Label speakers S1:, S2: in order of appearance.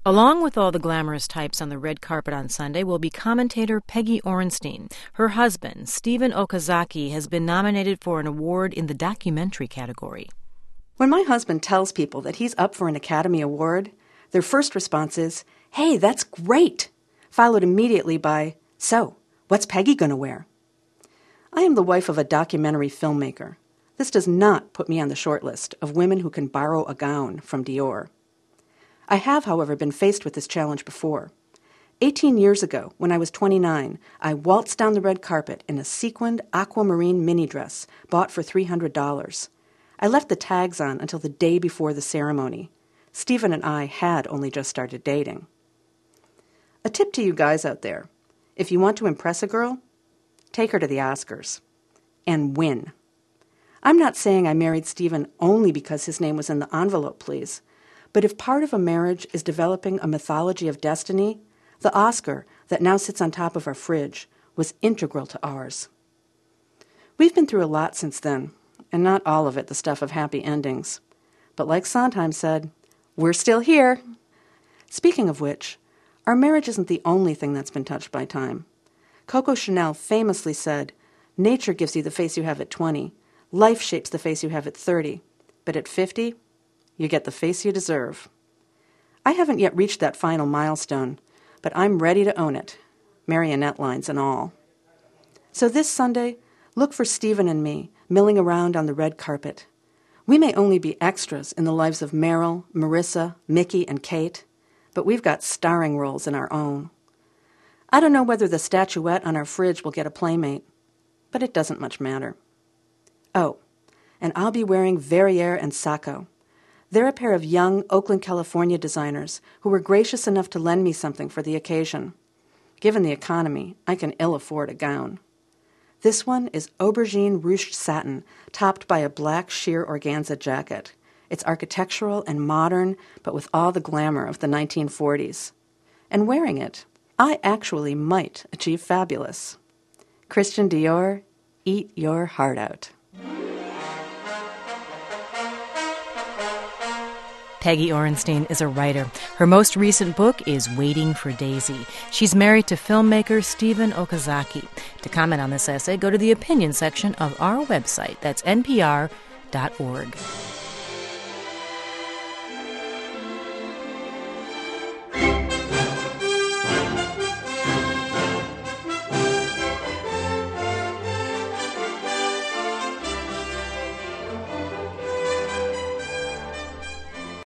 S1: Along with all the glamorous types on the red carpet on Sunday will be commentator Peggy Orenstein. Her husband, Stephen Okazaki, has been nominated for an award in the documentary category.
S2: When my husband tells people that he's up for an Academy Award, their first response is, "Hey, that's great," followed immediately by, "So, what's Peggy going to wear?" I am the wife of a documentary filmmaker. This does not put me on the short list of women who can borrow a gown from Dior. I have, however, been faced with this challenge before. 18 years ago, when I was 29, I waltzed down the red carpet in a sequined aquamarine mini dress bought for $300. I left the tags on until the day before the ceremony. Stephen and I had only just started dating. A tip to you guys out there: if you want to impress a girl, take her to the Oscars. And win. I'm not saying I married Stephen only because his name was in the envelope, please. But if part of a marriage is developing a mythology of destiny, the Oscar that now sits on top of our fridge was integral to ours. We've been through a lot since then, and not all of it the stuff of happy endings. But like Sondheim said, we're still here. Speaking of which, our marriage isn't the only thing that's been touched by time. Coco Chanel famously said, "Nature gives you the face you have at 20. Life shapes the face you have at 30. But at 50, you get the face you deserve." I haven't yet reached that final milestone, but I'm ready to own it, marionette lines and all. So this Sunday, look for Stephen and me milling around on the red carpet. We may only be extras in the lives of Meryl, Marissa, Mickey, and Kate, but we've got starring roles in our own. I don't know whether the statuette on our fridge will get a playmate, but it doesn't much matter. Oh, and I'll be wearing Verrier and Sacco. They're a pair of young Oakland, California designers who were gracious enough to lend me something for the occasion. Given the economy, I can ill afford a gown. This one is aubergine ruched satin, topped by a black sheer organza jacket. It's architectural and modern, but with all the glamour of the 1940s. And wearing it, I actually might achieve fabulous. Christian Dior, eat your heart out.
S1: Peggy Orenstein is a writer. Her most recent book is Waiting for Daisy. She's married to filmmaker Stephen Okazaki. To comment on this essay, go to the opinion section of our website. That's npr.org.